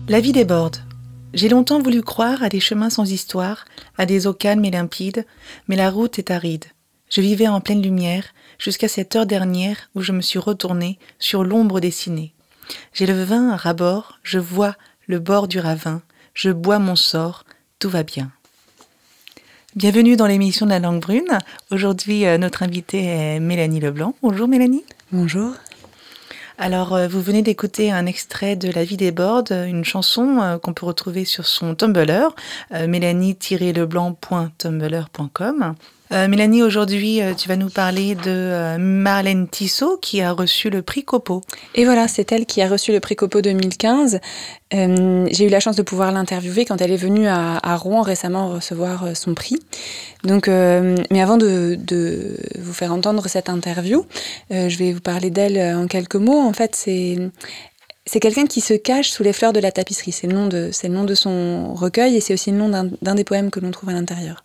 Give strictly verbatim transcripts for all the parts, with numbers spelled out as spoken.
La vie déborde. J'ai longtemps voulu croire à des chemins sans histoire, à des eaux calmes et limpides, mais la route est aride. Je vivais en pleine lumière, jusqu'à cette heure dernière où je me suis retournée sur l'ombre dessinée. J'ai le vin à ras-bord, je vois le bord du ravin, je bois mon sort, tout va bien. Bienvenue dans l'émission de la langue brune. Aujourd'hui, euh, notre invitée est Mélanie Leblanc. Bonjour Mélanie. Bonjour. Alors, euh, vous venez d'écouter un extrait de La vie déborde, une chanson euh, qu'on peut retrouver sur son Tumblr, euh, mélanie tiret leblanc point tumblr point com. Euh, Mélanie, aujourd'hui, euh, tu vas nous parler de euh, Marlène Tissot qui a reçu le prix Copo. Et voilà, c'est elle qui a reçu le prix Copo deux mille quinze. Euh, j'ai eu la chance de pouvoir l'interviewer quand elle est venue à, à Rouen récemment recevoir son prix. Donc, euh, mais avant de, de vous faire entendre cette interview, euh, je vais vous parler d'elle en quelques mots. En fait, c'est... C'est quelqu'un qui se cache sous les fleurs de la tapisserie. C'est le nom de, c'est le nom de son recueil et c'est aussi le nom d'un, d'un des poèmes que l'on trouve à l'intérieur.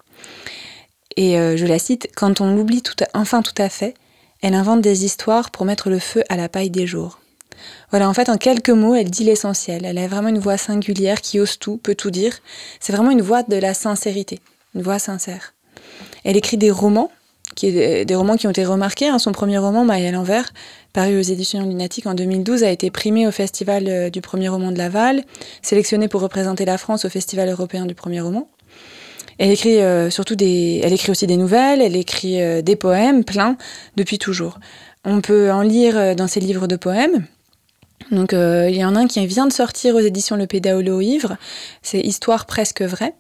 Et euh, je la cite, « Quand on l'oublie tout à, enfin tout à fait, elle invente des histoires pour mettre le feu à la paille des jours. » Voilà, en fait, en quelques mots, elle dit l'essentiel. Elle a vraiment une voix singulière qui ose tout, peut tout dire. C'est vraiment une voix de la sincérité, une voix sincère. Elle écrit des romans, qui est, des romans qui ont été remarqués. Hein. Son premier roman, Maille à l'envers, paru aux éditions Lunatique en deux mille douze, a été primé au Festival du premier roman de Laval, sélectionné pour représenter la France au Festival européen du premier roman. Elle écrit euh, surtout des, elle écrit aussi des nouvelles, elle écrit euh, des poèmes, plein, depuis toujours. On peut en lire dans ses livres de poèmes. Donc euh, il y en a un qui vient de sortir aux éditions Le Pédaolo Ivre, c'est Histoire presque vraie.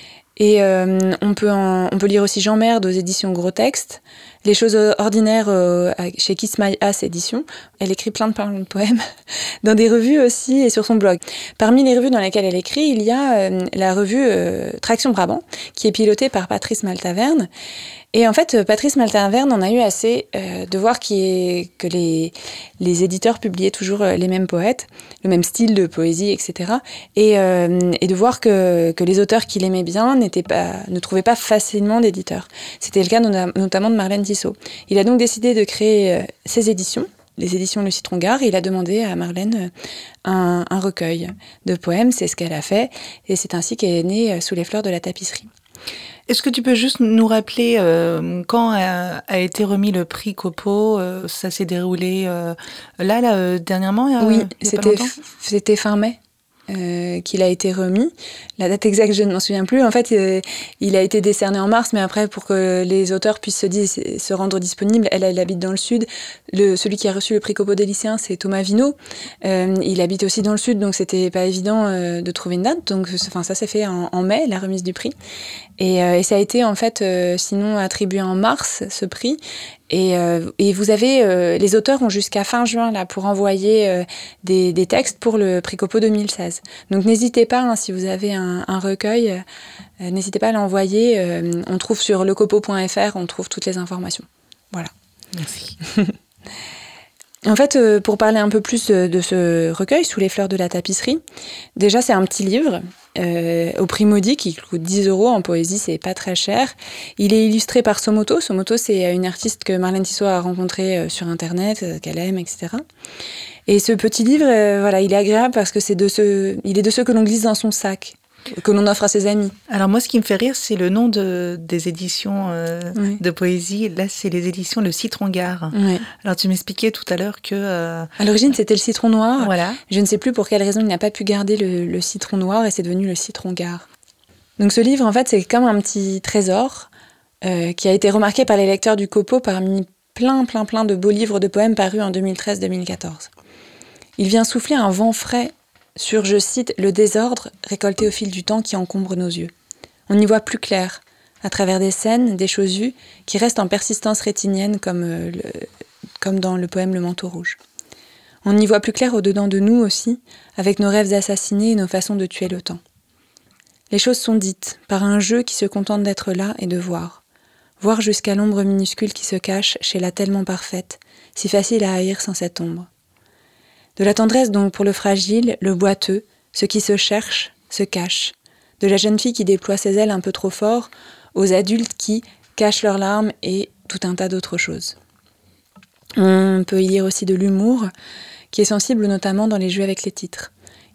Et euh, on peut en, on peut lire aussi Jean Merde aux éditions Gros Texte, Les choses ordinaires euh, chez Kiss My Ass édition. Elle écrit plein de, plein de poèmes dans des revues aussi et sur son blog. Parmi les revues dans lesquelles elle écrit, il y a euh, la revue euh, Traction Brabant, qui est pilotée par Patrice Maltaverne. Et en fait, Patrice Maltaverne en a eu assez euh, de voir qui est, que les, les éditeurs publiaient toujours les mêmes poètes, le même style de poésie, et cetera. Et, euh, et de voir que, que les auteurs qu'il aimait bien n'étaient pas, ne trouvaient pas facilement d'éditeurs. C'était le cas no- notamment de Marlène Tissot. Il a donc décidé de créer euh, ses éditions, les éditions Le Citron Gare, et il a demandé à Marlène un, un recueil de poèmes. C'est ce qu'elle a fait, et c'est ainsi qu'est né Sous les fleurs de la tapisserie. Est-ce que tu peux juste nous rappeler euh, quand a, a été remis le prix Copo euh, Ça s'est déroulé euh, là, là euh, dernièrement, il y a, Oui, il y a c'était, pas longtemps f- c'était fin mai. Euh, qu'il a été remis. La date exacte, je ne m'en souviens plus. En fait, euh, il a été décerné en mars, mais après, pour que les auteurs puissent se, dire, se rendre disponibles, elle, elle habite dans le sud. Le, celui qui a reçu le prix Copo des lycéens, c'est Thomas Vinault. Euh, il habite aussi dans le sud, donc c'était pas évident euh, de trouver une date. Donc, enfin, ça s'est fait en, en mai, la remise du prix. Et, euh, et ça a été, en fait, euh, sinon attribué en mars, ce prix. Et, euh, et vous avez, euh, les auteurs ont jusqu'à fin juin là pour envoyer euh, des, des textes pour le prix Copo deux mille seize. Donc n'hésitez pas, hein, si vous avez un, un recueil, euh, n'hésitez pas à l'envoyer. Euh, on trouve sur lecopo point f r, on trouve toutes les informations. Voilà. Merci. En fait, euh, pour parler un peu plus de, de ce recueil, Sous les fleurs de la tapisserie, déjà c'est un petit livre euh, au prix modique, qui coûte dix euros en poésie, c'est pas très cher. Il est illustré par Somoto. Somoto, c'est une artiste que Marlène Tissot a rencontrée euh, sur Internet, euh, qu'elle aime, et cetera. Et ce petit livre, euh, voilà, il est agréable parce que c'est de ceux, il est de ceux que l'on glisse dans son sac, que l'on offre à ses amis. Alors moi, ce qui me fait rire, c'est le nom de, des éditions euh, Oui. de poésie. Là, c'est les éditions Le Citron Gare. Oui. Alors tu m'expliquais tout à l'heure que... Euh... À l'origine, c'était le citron noir. Voilà. Je ne sais plus pour quelle raison il n'a pas pu garder le, le citron noir et c'est devenu le Citron Gare. Donc ce livre, en fait, c'est comme un petit trésor euh, qui a été remarqué par les lecteurs du Copo parmi plein, plein, plein de beaux livres de poèmes parus en deux mille treize deux mille quatorze. Il vient souffler un vent frais sur, je cite, « le désordre récolté au fil du temps qui encombre nos yeux ». On y voit plus clair, à travers des scènes, des choses vues, qui restent en persistance rétinienne comme, euh, le, comme dans le poème Le Manteau Rouge. On y voit plus clair au-dedans de nous aussi, avec nos rêves assassinés et nos façons de tuer le temps. Les choses sont dites, par un jeu qui se contente d'être là et de voir. Voir jusqu'à l'ombre minuscule qui se cache chez la tellement parfaite, si facile à haïr sans cette ombre. De la tendresse donc pour le fragile, le boiteux, ce qui se cherche, se cache. De la jeune fille qui déploie ses ailes un peu trop fort, aux adultes qui cachent leurs larmes et tout un tas d'autres choses. On peut y lire aussi de l'humour, qui est sensible notamment dans les jeux avec les titres.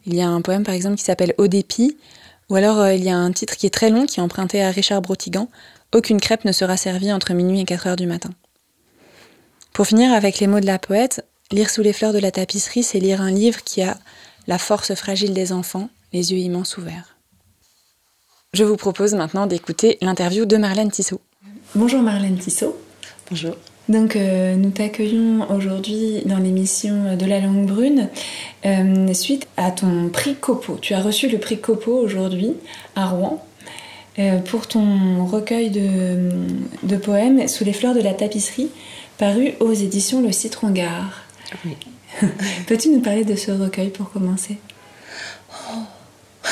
Il y a un poème par exemple qui s'appelle Au dépit, ou alors euh, il y a un titre qui est très long qui est emprunté à Richard Brotigan, Aucune crêpe ne sera servie entre minuit et quatre heures du matin. Pour finir avec les mots de la poète, lire sous les fleurs de la tapisserie, c'est lire un livre qui a la force fragile des enfants, les yeux immenses ouverts. Je vous propose maintenant d'écouter l'interview de Marlène Tissot. Bonjour Marlène Tissot. Bonjour. Donc euh, nous t'accueillons aujourd'hui dans l'émission de la langue brune euh, suite à ton prix Copo. Tu as reçu le prix Copo aujourd'hui à Rouen euh, pour ton recueil de, de poèmes Sous les fleurs de la tapisserie, paru aux éditions Le Citron Gare. Oui. Peux-tu nous parler de ce recueil pour commencer ? Oh.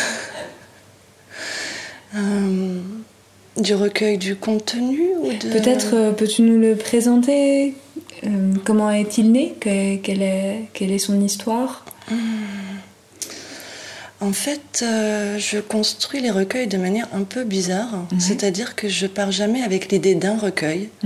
euh... Du recueil du contenu ou de... Peut-être euh, peux-tu nous le présenter ? euh, Comment est-il né ? que, quelle, est, quelle est son histoire ? mmh. En fait, euh, je construis les recueils de manière un peu bizarre. Mmh. C'est-à-dire que je pars jamais avec l'idée d'un recueil. Mmh.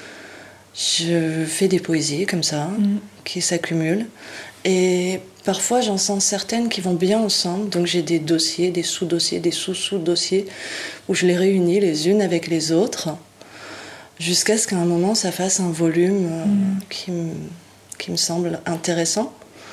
Je fais des poésies comme ça, mmh. qui s'accumulent. Et parfois, j'en sens certaines qui vont bien ensemble. Donc, j'ai des dossiers, des sous-dossiers, des sous-sous-dossiers où je les réunis les unes avec les autres jusqu'à ce qu'à un moment, ça fasse un volume euh, mmh. qui, me, qui me semble intéressant.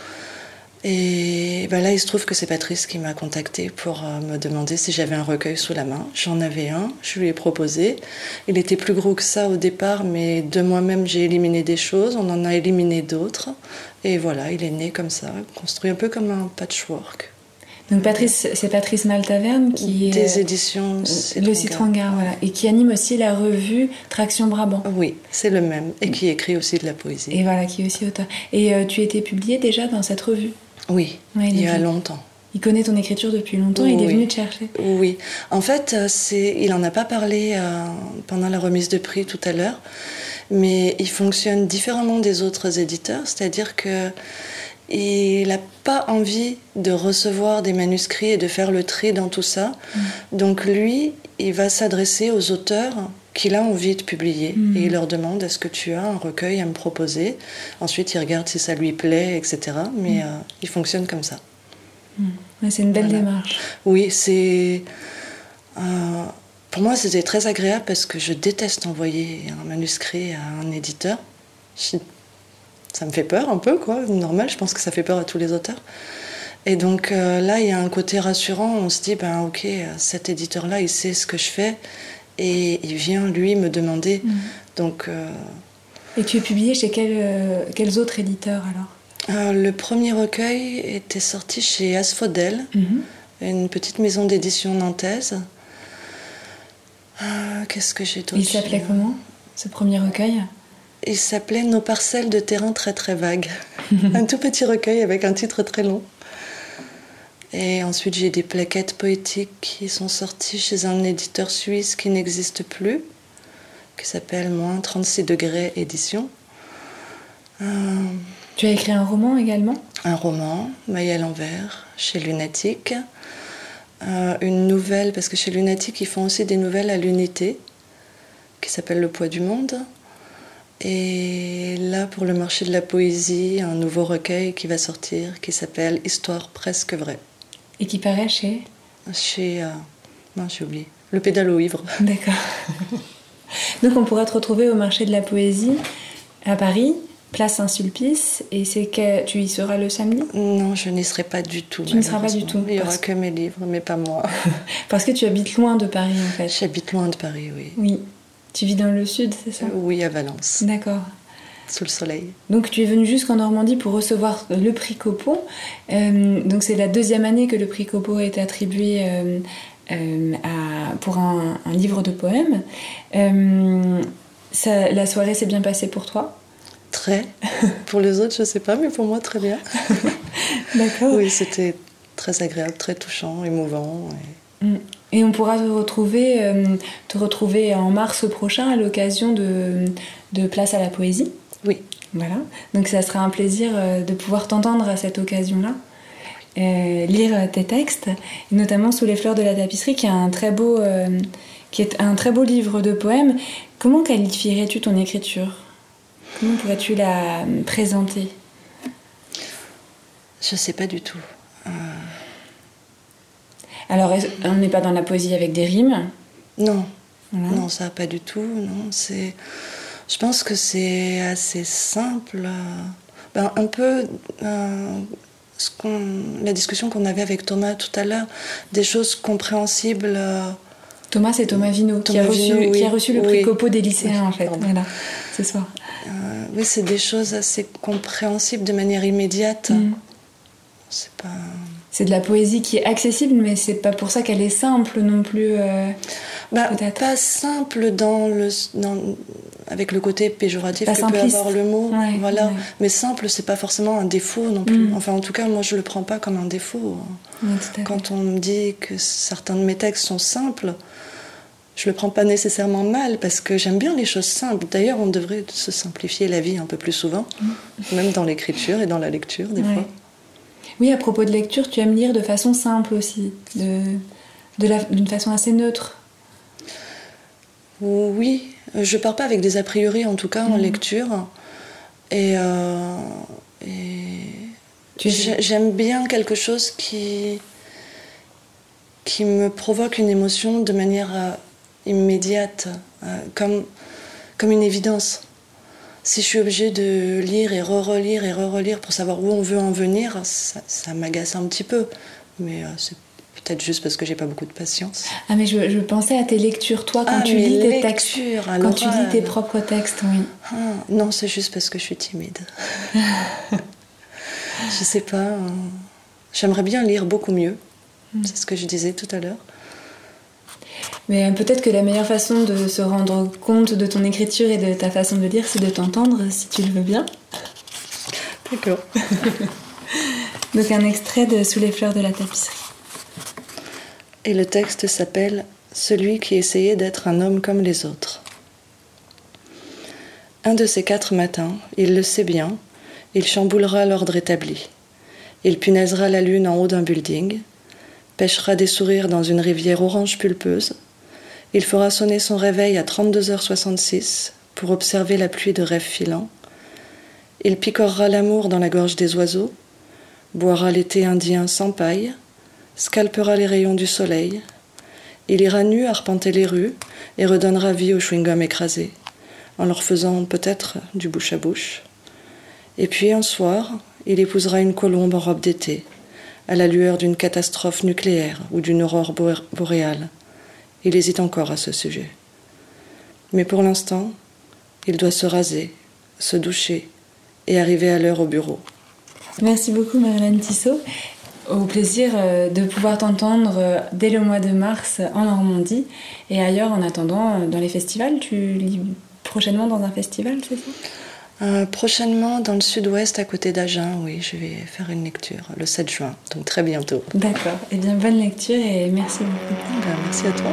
Et ben là, il se trouve que c'est Patrice qui m'a contactée pour euh, me demander si j'avais un recueil sous la main. J'en avais un, je lui ai proposé. Il était plus gros que ça au départ, mais de moi-même, j'ai éliminé des choses. On en a éliminé d'autres. Et voilà, il est né comme ça, construit un peu comme un patchwork. Donc Patrice, c'est Patrice Maltaverne qui des est éditions Le Citron Gare, voilà, et qui anime aussi la revue Traction Brabant. Oui, c'est le même, et qui écrit aussi de la poésie. Et voilà, qui est aussi auteur. Et euh, tu étais publié déjà dans cette revue ? Oui, ouais, il y a longtemps. Il connaît ton écriture depuis longtemps, oui, il est venu te chercher. Oui, en fait, c'est, il n'en a pas parlé euh, pendant la remise de prix tout à l'heure, mais il fonctionne différemment des autres éditeurs, c'est-à-dire que il n'a pas envie de recevoir des manuscrits et de faire le tri dans tout ça. Mmh. Donc lui, il va s'adresser aux auteurs qu'il a envie de publier. Mmh. Et il leur demande, est-ce que tu as un recueil à me proposer ? Ensuite, il regarde si ça lui plaît, et cetera. Mais mmh. euh, il fonctionne comme ça. Mmh. Ouais, c'est une belle voilà. démarche. Oui, c'est... Euh, pour moi, c'était très agréable parce que je déteste envoyer un manuscrit à un éditeur. Je... Ça me fait peur un peu, quoi. Normal, je pense que ça fait peur à tous les auteurs. Et donc euh, là, il y a un côté rassurant. On se dit, ben ok, cet éditeur-là, il sait ce que je fais et il vient, lui, me demander. Mmh. Donc, euh... Et tu es publié chez quel, euh, quels autres éditeurs, alors ? euh, Le premier recueil était sorti chez Asphodel, mmh. une petite maison d'édition nantaise. Euh, qu'est-ce que j'ai d'autre ? Il s'appelait comment, ce premier recueil ? Il s'appelait Nos parcelles de terrain très très vagues. Un tout petit recueil avec un titre très long. Et ensuite, j'ai des plaquettes poétiques qui sont sorties chez un éditeur suisse qui n'existe plus, qui s'appelle Moins trente-six degrés édition. Euh... Tu as écrit un roman également ? Un roman, Maille à l'envers, chez Lunatique. Euh, une nouvelle, parce que chez Lunatique, ils font aussi des nouvelles à l'unité, qui s'appelle Le poids du monde. Et là, pour le marché de la poésie, un nouveau recueil qui va sortir, qui s'appelle Histoire presque vraie. Et qui paraît chez ? Chez... Euh... Non, j'ai oublié. Le Pédalo ivre. D'accord. Donc on pourra te retrouver au marché de la poésie à Paris, place Saint-Sulpice, et c'est que tu y seras le samedi ? Non, je n'y serai pas du tout. Tu n'y seras pas du tout. Il n'y aura que mes livres, mais pas moi. Parce que tu habites loin de Paris, en fait. J'habite loin de Paris, oui. Oui. Tu vis dans le sud, c'est ça ? Oui, à Valence. D'accord. Sous le soleil. Donc tu es venu jusqu'en Normandie pour recevoir le prix Copo. Euh, donc c'est la deuxième année que le prix Copo est attribué euh, euh, à, pour un, un livre de poèmes. Euh, ça, la soirée s'est bien passée pour toi ? Très. Pour les autres, je ne sais pas, mais pour moi, très bien. D'accord. Oui, c'était très agréable, très touchant, émouvant. Et... Mm. Et on pourra te retrouver, euh, te retrouver en mars prochain à l'occasion de, de Place à la Poésie. Oui. Voilà. Donc ça sera un plaisir euh, de pouvoir t'entendre à cette occasion-là, euh, lire tes textes, et notamment Sous les fleurs de la tapisserie, qui est un très beau, euh, qui est un très beau livre de poèmes. Comment qualifierais-tu ton écriture ? Comment pourrais-tu la présenter ? Je ne sais pas du tout. Euh... Alors, on n'est pas dans la poésie avec des rimes? Non, Voilà. non, ça pas du tout. Non, c'est. Je pense que c'est assez simple. Ben, un peu euh, ce qu'on, la discussion qu'on avait avec Thomas tout à l'heure, des choses compréhensibles. Euh, Thomas, c'est Thomas Vino, Thomas qui, a reçu, Vino, oui. qui a reçu le prix Oui. Copo des lycéens, Oui, en fait, pardon. voilà, ce soir. euh, oui, c'est des choses assez compréhensibles de manière immédiate. Mm. C'est pas. C'est de la poésie qui est accessible, mais c'est pas pour ça qu'elle est simple non plus. Euh, Bah, peut-être. pas simple dans le, dans, avec le côté péjoratif Pas que peut simpliste. avoir le mot. Ouais, voilà. ouais. Mais simple, c'est pas forcément un défaut non plus. Mm. Enfin, en tout cas, moi, je le prends pas comme un défaut. Ouais, tout à fait. Quand on me dit que certains de mes textes sont simples, je le prends pas nécessairement mal parce que j'aime bien les choses simples. D'ailleurs, on devrait se simplifier la vie un peu plus souvent, mm. même dans l'écriture et dans la lecture, des Ouais. fois. Oui, à propos de lecture, tu aimes lire de façon simple aussi, de, de la, d'une façon assez neutre. Oui, je pars pas avec des a priori, en tout cas, en Mhm. lecture. Et, euh, et Tu es- j'ai- j'aime bien quelque chose qui, qui me provoque une émotion de manière euh, immédiate, euh, comme, comme une évidence. Si je suis obligée de lire et re-relire et re-relire pour savoir où on veut en venir, ça, ça m'agace un petit peu. Mais euh, c'est peut-être juste parce que j'ai pas beaucoup de patience. Ah, mais je, je pensais à tes lectures, toi, quand Ah, tu mes lis tes textes. lectures, à Quand tu lis l'oral. tes propres textes, oui. Ah, non, c'est juste parce que je suis timide. Je sais pas. euh, J'aimerais bien lire beaucoup mieux. Mm. C'est ce que je disais tout à l'heure. Mais euh, peut-être que la meilleure façon de se rendre compte de ton écriture et de ta façon de lire, c'est de t'entendre, si tu le veux bien. D'accord. Donc un extrait de Sous les fleurs de la tapisserie. Et le texte s'appelle « Celui qui essayait d'être un homme comme les autres ». Un de ces quatre matins, il le sait bien, il chamboulera l'ordre établi. Il punaisera la lune en haut d'un building, pêchera des sourires dans une rivière orange pulpeuse. Il fera sonner son réveil à trente-deux heures soixante-six pour observer la pluie de rêves filants. Il picorera l'amour dans la gorge des oiseaux, boira l'été indien sans paille, scalpera les rayons du soleil. Il ira nu arpenter les rues et redonnera vie aux chewing-gums écrasés, en leur faisant peut-être du bouche à bouche. Et puis un soir, il épousera une colombe en robe d'été, à la lueur d'une catastrophe nucléaire ou d'une aurore boréale. Il hésite encore à ce sujet. Mais pour l'instant, il doit se raser, se doucher et arriver à l'heure au bureau. Merci beaucoup Marilyn Tissot. Au plaisir de pouvoir t'entendre dès le mois de mars en Normandie et ailleurs en attendant dans les festivals. Tu lis prochainement dans un festival, c'est ça ? Euh, prochainement dans le sud-ouest à côté d'Agen, oui, je vais faire une lecture le sept juin, donc très bientôt. D'accord. Eh bien, bonne lecture et merci beaucoup. Ben, merci à toi.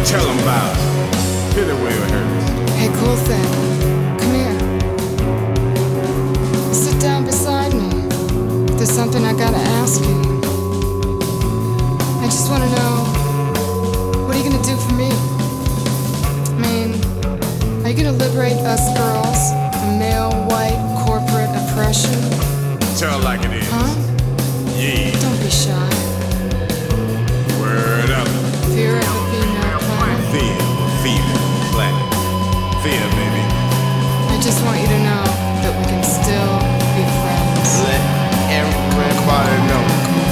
Tell them about it. Hit it where it hurts. Hey, cool thing. Come here. there's something I gotta ask you. I just wanna know, what are you gonna do for me? I mean, are you gonna liberate us girls from male, white, corporate oppression? Tell it like it is. Huh? Yeah. Don't be shy. Word up. Fear of the female planet. Fear, fever, planet. Fear, baby. I just want you to know that we can still be friends. Let everybody know.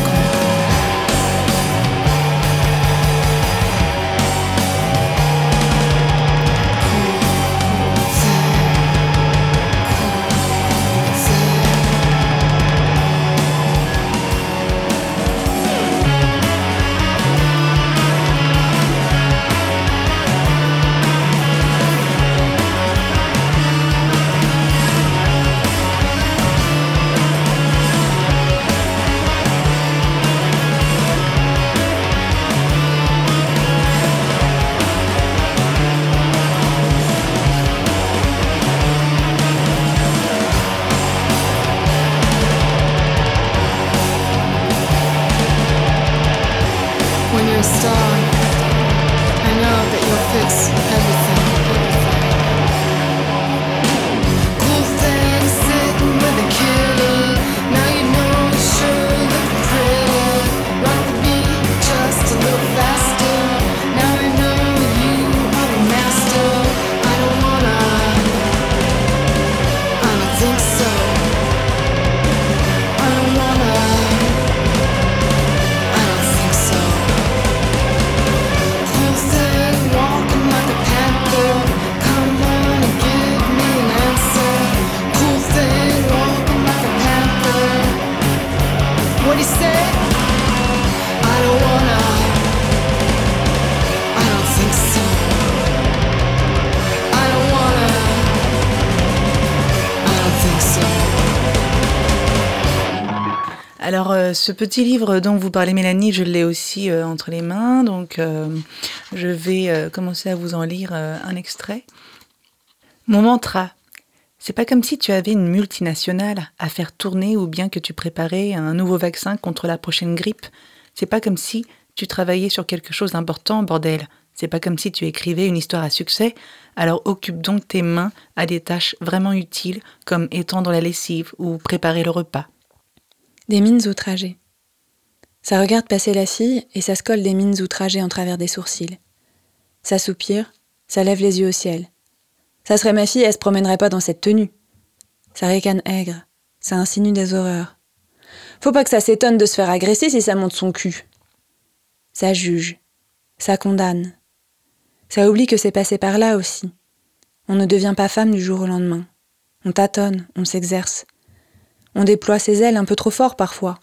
When you're a star, I know that you'll fix everything. Cool thing sitting with a kitty. Now you know you sure look pretty. Rock the beat just a little faster. Now I know you are the master. I don't wanna, I don't think so. I don't wanna, I don't think so. Cool thing, walking like a panther. Come on and give me an answer. Cool thing, walking like a panther. What'd he say? I don't wanna. I don't think so. I don't wanna. I don't think so. Alors, euh, ce petit livre dont vous parlez, Mélanie, je l'ai aussi euh, entre les mains, donc euh, je vais euh, commencer à vous en lire euh, un extrait. Mon mantra, c'est pas comme si tu avais une multinationale à faire tourner ou bien que tu préparais un nouveau vaccin contre la prochaine grippe. C'est pas comme si tu travaillais sur quelque chose d'important, bordel. C'est pas comme si tu écrivais une histoire à succès. Alors occupe donc tes mains à des tâches vraiment utiles comme étendre la lessive ou préparer le repas. Des mines outragées. Ça regarde passer la fille et ça se colle des mines outragées en travers des sourcils. Ça soupire, ça lève les yeux au ciel. Ça serait ma fille, elle se promènerait pas dans cette tenue. Ça ricane aigre, ça insinue des horreurs. Faut pas que ça s'étonne de se faire agresser si ça monte son cul. Ça juge, ça condamne. Ça oublie que c'est passé par là aussi. On ne devient pas femme du jour au lendemain. On tâtonne, on s'exerce. On déploie ses ailes un peu trop fort parfois.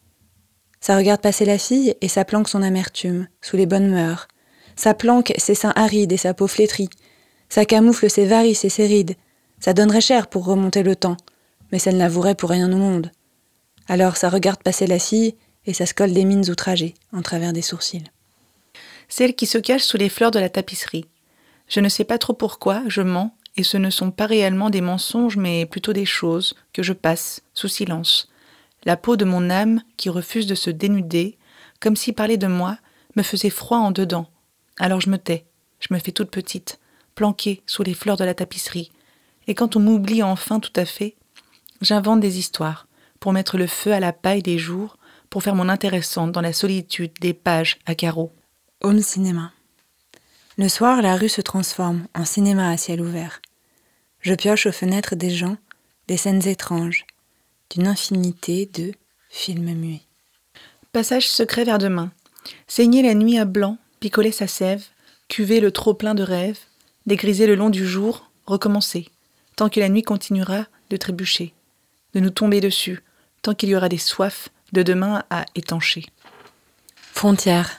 Ça regarde passer la fille et ça planque son amertume, sous les bonnes mœurs. Ça planque ses seins arides et sa peau flétrie. Ça camoufle ses varices et ses rides. Ça donnerait cher pour remonter le temps, mais ça ne l'avouerait pour rien au monde. Alors ça regarde passer la fille et ça se colle des mines outragées, en travers des sourcils. Celle qui se cache sous les fleurs de la tapisserie. Je ne sais pas trop pourquoi, je mens, et ce ne sont pas réellement des mensonges, mais plutôt des choses que je passe, sous silence. La peau de mon âme qui refuse de se dénuder, comme si parler de moi me faisait froid en dedans. Alors je me tais, je me fais toute petite, planquée sous les fleurs de la tapisserie. Et quand on m'oublie enfin tout à fait, j'invente des histoires, pour mettre le feu à la paille des jours, pour faire mon intéressante dans la solitude des pages à carreaux. Home cinéma. Le soir, la rue se transforme en cinéma à ciel ouvert. Je pioche aux fenêtres des gens, des scènes étranges, d'une infinité de films muets. Passage secret vers demain. Saigner la nuit à blanc, picoler sa sève, cuver le trop-plein de rêves, dégriser le long du jour, recommencer, tant que la nuit continuera de trébucher, de nous tomber dessus, tant qu'il y aura des soifs de demain à étancher. Frontière.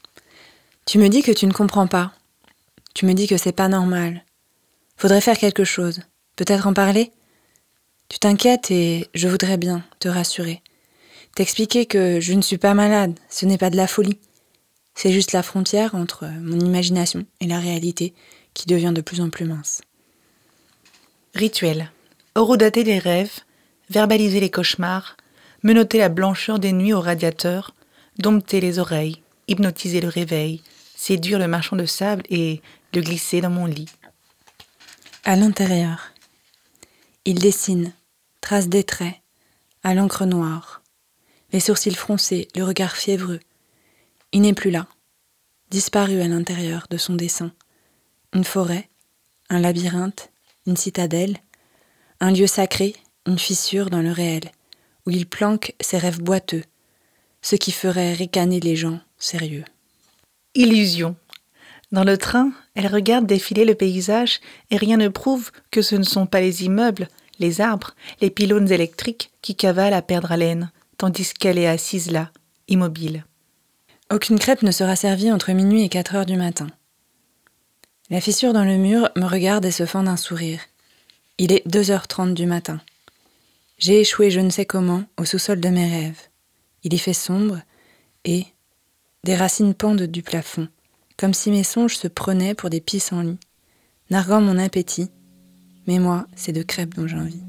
Tu me dis que tu ne comprends pas. Tu me dis que c'est pas normal. Faudrait faire quelque chose. Peut-être en parler ? Tu t'inquiètes et je voudrais bien te rassurer. T'expliquer que je ne suis pas malade, ce n'est pas de la folie. C'est juste la frontière entre mon imagination et la réalité qui devient de plus en plus mince. Rituel. Horodater les rêves, verbaliser les cauchemars, menotter la blancheur des nuits au radiateur, dompter les oreilles, hypnotiser le réveil, séduire le marchand de sable et le glisser dans mon lit. À l'intérieur, il dessine, trace des traits, à l'encre noire, les sourcils froncés, le regard fiévreux. Il n'est plus là, disparu à l'intérieur de son dessin. Une forêt, un labyrinthe, une citadelle, un lieu sacré, une fissure dans le réel, où il planque ses rêves boiteux, ce qui ferait ricaner les gens sérieux. Illusion. Dans le train, elle regarde défiler le paysage et rien ne prouve que ce ne sont pas les immeubles, les arbres, les pylônes électriques qui cavalent à perdre haleine, tandis qu'elle est assise là, immobile. Aucune crêpe ne sera servie entre minuit et quatre heures du matin. La fissure dans le mur me regarde et se fend d'un sourire. Il est deux heures trente du matin. J'ai échoué je ne sais comment au sous-sol de mes rêves. Il y fait sombre et des racines pendent du plafond, comme si mes songes se prenaient pour des pissenlits, narguant mon appétit. Mais moi, c'est de crêpes dont j'ai envie.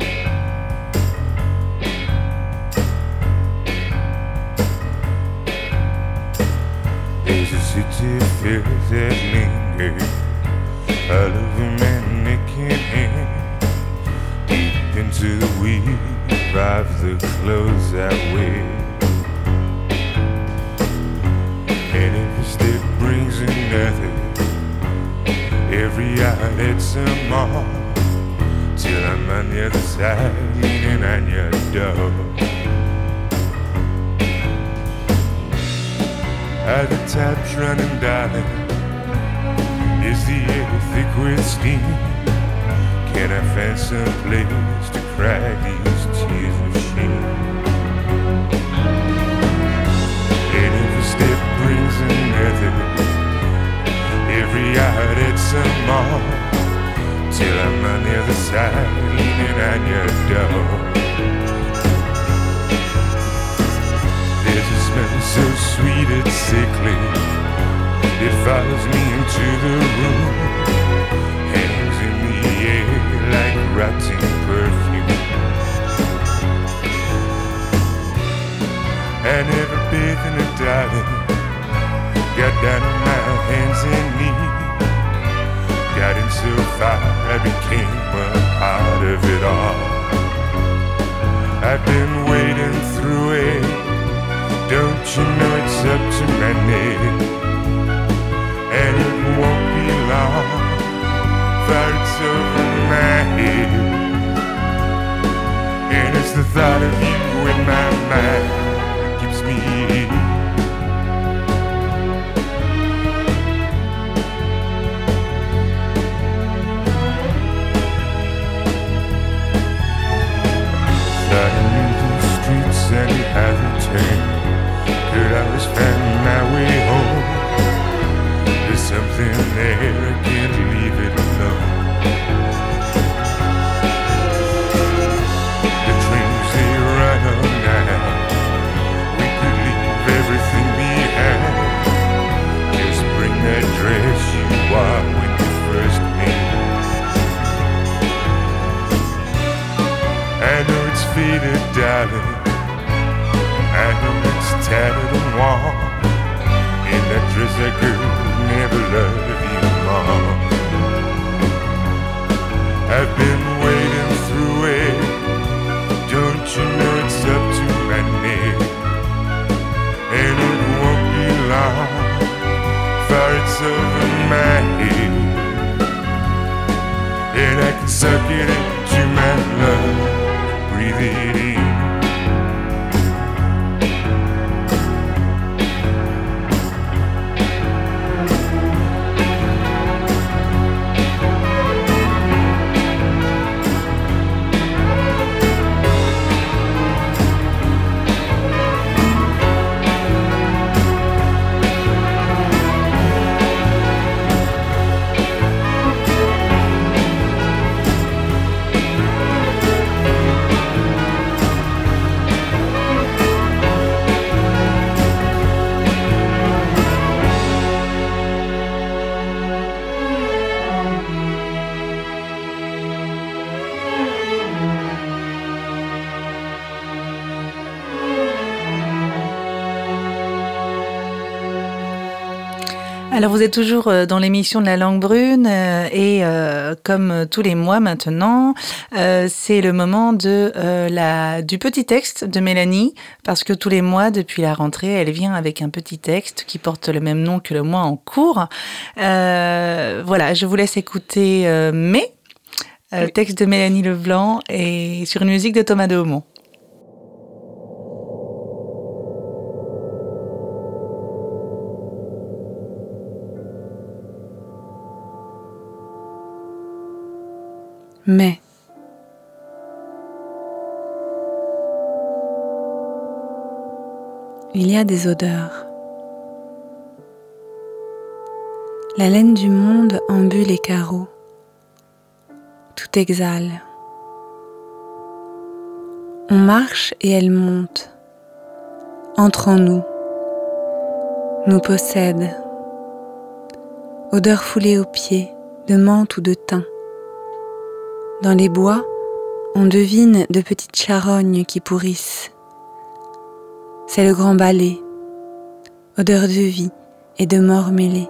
There's a city fear that lingers, all of a man naked hand, deep into the weave of the clothes I wear. And if a step brings another, every yard it's a mall, till I'm on the other side, leaning on your door. Are the taps running, darling? Is the air thick with steam? Can I find some place to cry these tears of shame? And if a step brings another, every yard it's a mall, till I'm on the other side, leaning on your door. There's a smell so sweet it's sickly, it follows me into the room, hangs in the air like rotting perfume. I never bathed in it, darling, got down on my hands and knees, got in so far I became a part of it all. I've been wading through it, don't you know it's up to my neck? And it won't be long, for it's over my head. And it's the thought of you in my mind that keeps me here. Sliding into the streets and how they turn, could I always find my way home? There's something there, I can't leave it alone. The trains, they run all night, we could leave everything behind. Just bring that dress you wore when you first met. I know it's faded, darling, I know it's tattered and worn, in that dress I could never love you more. I've been wading through it, don't you know it's up to my neck? And it won't be long, for it's over my head. And I can suck it into my love, breathe it in. Alors vous êtes toujours euh, dans l'émission de la langue brune euh, et euh, comme tous les mois maintenant, euh, c'est le moment de euh, la du petit texte de Mélanie, parce que tous les mois depuis la rentrée, elle vient avec un petit texte qui porte le même nom que le mois en cours. Euh, voilà, je vous laisse écouter euh, Mais, euh, oui. Texte de Mélanie Leblanc et sur une musique de Thomas de Haumont. Mais il y a des odeurs. La laine du monde embue les carreaux. Tout exhale. On marche et elle monte. Entre en nous. Nous possède. Odeur foulée aux pieds, de menthe ou de thym. Dans les bois, on devine de petites charognes qui pourrissent. C'est le grand balai, odeur de vie et de mort mêlée.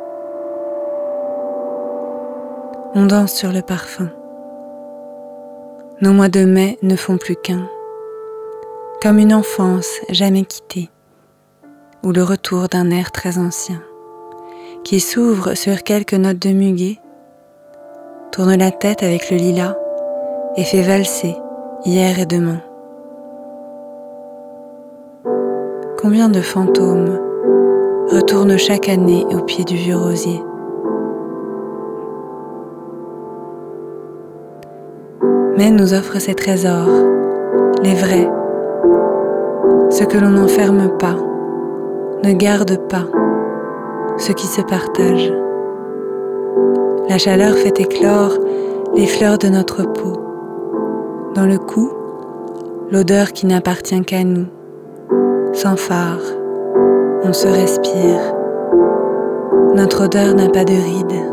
On danse sur le parfum. Nos mois de mai ne font plus qu'un, comme une enfance jamais quittée, ou le retour d'un air très ancien, qui s'ouvre sur quelques notes de muguet, tourne la tête avec le lilas et fait valser hier et demain. Combien de fantômes retournent chaque année au pied du vieux rosier? Mais nous offre ses trésors, les vrais, ceux que l'on n'enferme pas, ne garde pas, ceux qui se partagent. La chaleur fait éclore les fleurs de notre peau. Dans le cou, l'odeur qui n'appartient qu'à nous. Sans phare, on se respire. Notre odeur n'a pas de rides.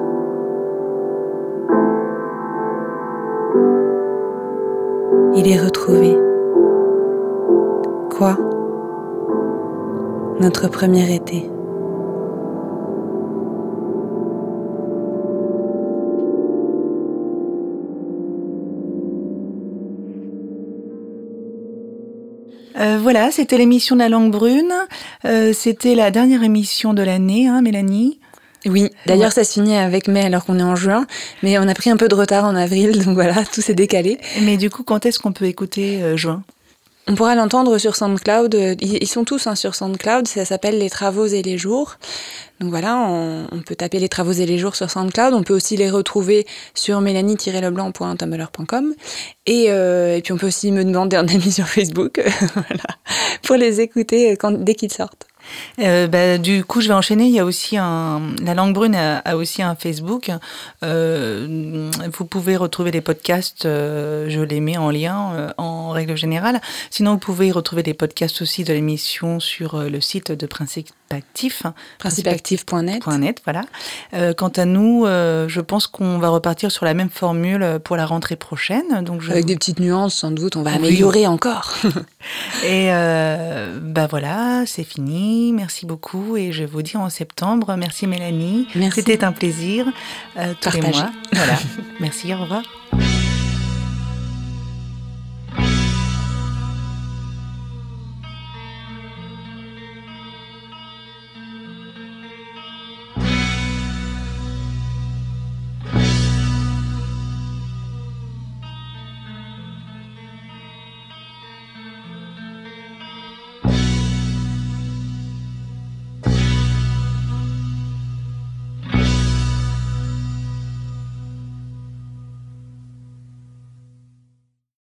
Il est retrouvé. Quoi? Notre premier été. Euh, voilà, c'était l'émission de la langue brune. Euh, c'était la dernière émission de l'année, hein, Mélanie? Oui, d'ailleurs ouais. Ça se finit avec mai alors qu'on est en juin, mais on a pris un peu de retard en avril, donc voilà, tout s'est décalé. Mais du coup, quand est-ce qu'on peut écouter euh, juin? On pourra l'entendre sur SoundCloud, ils sont tous hein, sur SoundCloud, ça s'appelle Les Travaux et les Jours. Donc voilà, on, on peut taper Les Travaux et les Jours sur SoundCloud, on peut aussi les retrouver sur mélanie tiret leblanc point tumblr point com et, euh, et puis on peut aussi me demander un ami sur Facebook voilà, pour les écouter quand, dès qu'ils sortent. Euh, bah, du coup, je vais enchaîner. Il y a aussi un, la langue brune a, a aussi un Facebook. Euh, vous pouvez retrouver les podcasts. Euh, je les mets en lien euh, en règle générale. Sinon, vous pouvez retrouver les podcasts aussi de l'émission sur euh, le site de Principe Actif, principe actif point net. Voilà. Euh, quant à nous, euh, je pense qu'on va repartir sur la même formule pour la rentrée prochaine. Donc je... Avec des petites nuances, sans doute, on va oui. améliorer encore. Et euh, bah voilà, c'est fini. Merci beaucoup et je vous dis en septembre. Merci Mélanie. Merci. C'était un plaisir. Euh, tous Partagé. les mois. Voilà. Merci. Au revoir.